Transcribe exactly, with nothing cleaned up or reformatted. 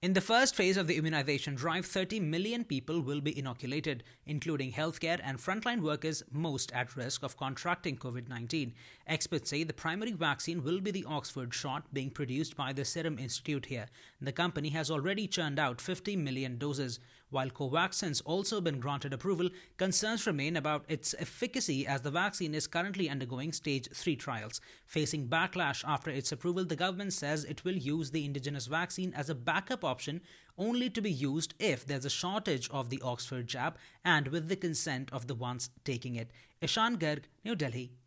In the first phase of the immunization drive, thirty million people will be inoculated, including healthcare and frontline workers most at risk of contracting COVID nineteen. Experts say the primary vaccine will be the Oxford shot being produced by the Serum Institute here. The company has already churned out fifty million doses. While Covaxin's also been granted approval, concerns remain about its efficacy as the vaccine is currently undergoing stage three trials. Facing backlash after its approval, the government says it will use the indigenous vaccine as a backup option, only to be used if there's a shortage of the Oxford jab and with the consent of the ones taking it. Ishan Garg, New Delhi.